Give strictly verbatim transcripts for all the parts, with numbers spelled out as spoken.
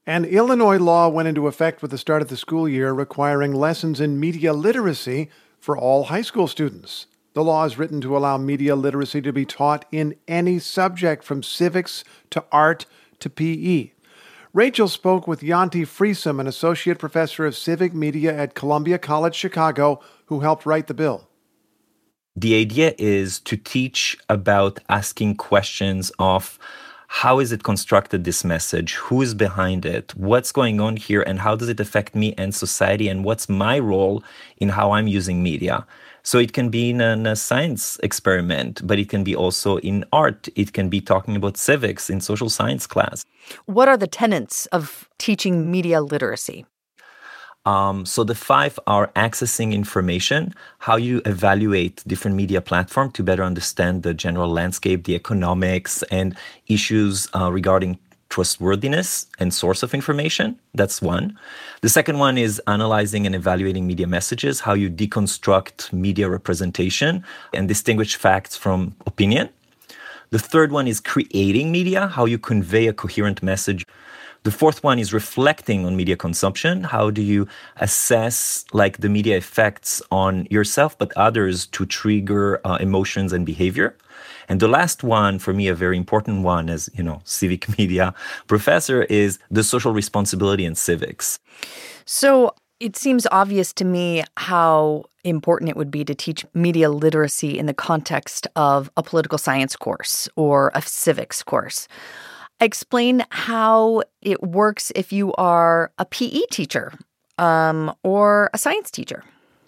An Illinois law went into effect with the start of the school year requiring lessons in media literacy for all high school students. The law is written to allow media literacy to be taught in any subject from civics to art to P E. Rachel spoke with Yanti Friesem, an associate professor of civic media at Columbia College Chicago, who helped write the bill. The idea is to teach about asking questions of how is it constructed, this message? Who is behind it? What's going on here? And how does it affect me and society? And what's my role in how I'm using media? So it can be in a science experiment, but it can be also in art. It can be talking about civics in social science class. What are the tenets of teaching media literacy? Um, so the five are accessing information, how you evaluate different media platforms to better understand the general landscape, the economics, and issues uh, regarding trustworthiness and source of information. That's one. The second one is analyzing and evaluating media messages, how you deconstruct media representation and distinguish facts from opinion. The third one is creating media, how you convey a coherent message. The fourth one is reflecting on media consumption. How do you assess like the media effects on yourself but others to trigger uh, emotions and behavior? And the last one, for me, a very important one as, you know, civic media professor, is the social responsibility in civics. So it seems obvious to me how important it would be to teach media literacy in the context of a political science course or a civics course. Explain how it works if you are a P E teacher um, or a science teacher.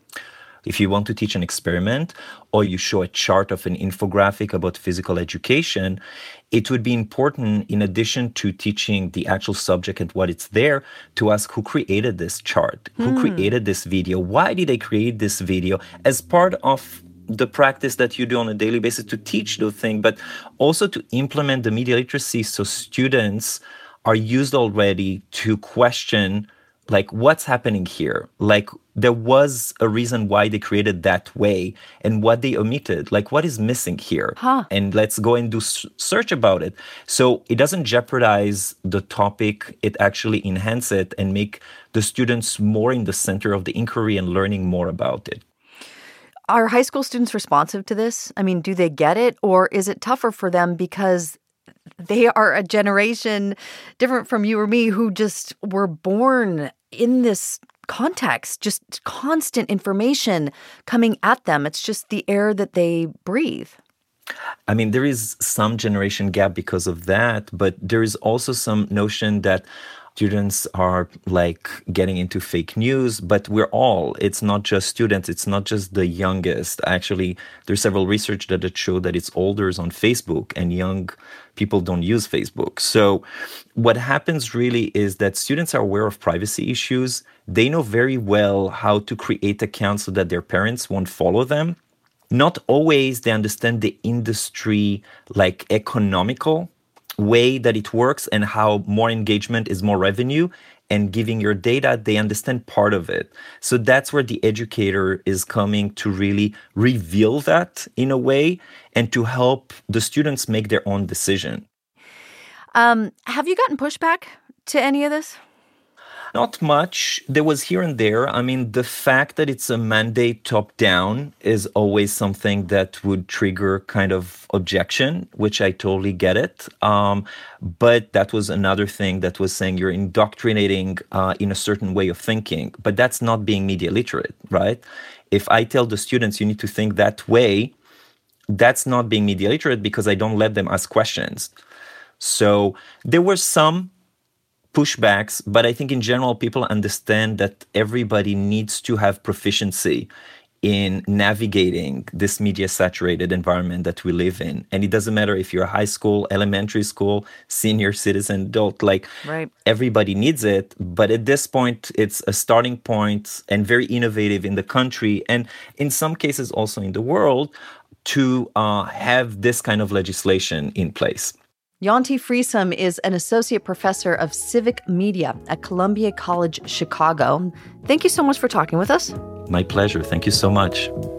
If you want to teach an experiment or you show a chart of an infographic about physical education, it would be important, in addition to teaching the actual subject and what it's there, to ask who created this chart, who Hmm. created this video, why did they create this video, as part of the practice that you do on a daily basis to teach the thing, but also to implement the media literacy so students are used already to question, like, what's happening here? Like, there was a reason why they created that way and what they omitted. Like, what is missing here? Huh. And let's go and do s- search about it. So it doesn't jeopardize the topic. It actually enhances it and make the students more in the center of the inquiry and learning more about it. Are high school students responsive to this? I mean, do they get it? Or is it tougher for them because they are a generation different from you or me who just were born in this context, just constant information coming at them? It's just the air that they breathe. I mean, there is some generation gap because of that, but there is also some notion that students are like getting into fake news, but we're all, it's not just students, it's not just the youngest. Actually, there's several research that that show that it's olders on Facebook and young people don't use Facebook. So what happens really is that students are aware of privacy issues. They know very well how to create accounts so that their parents won't follow them. Not always they understand the industry, like economical way that it works and how more engagement is more revenue, and giving your data, they understand part of it. So that's where the educator is coming to really reveal that in a way and to help the students make their own decision. Um, have you gotten pushback to any of this? Not much. There was here and there. I mean, the fact that it's a mandate top-down is always something that would trigger kind of objection, which I totally get it. Um, but that was another thing that was saying you're indoctrinating uh, in a certain way of thinking. But that's not being media literate, right? If I tell the students you need to think that way, that's not being media literate because I don't let them ask questions. So there were some pushbacks, but I think in general, people understand that everybody needs to have proficiency in navigating this media-saturated environment that we live in. And it doesn't matter if you're high school, elementary school, senior citizen, adult, like Right. everybody needs it. But at this point, it's a starting point and very innovative in the country and in some cases also in the world to uh, have this kind of legislation in place. Yanti Friesem is an associate professor of civic media at Columbia College Chicago. Thank you so much for talking with us. My pleasure. Thank you so much.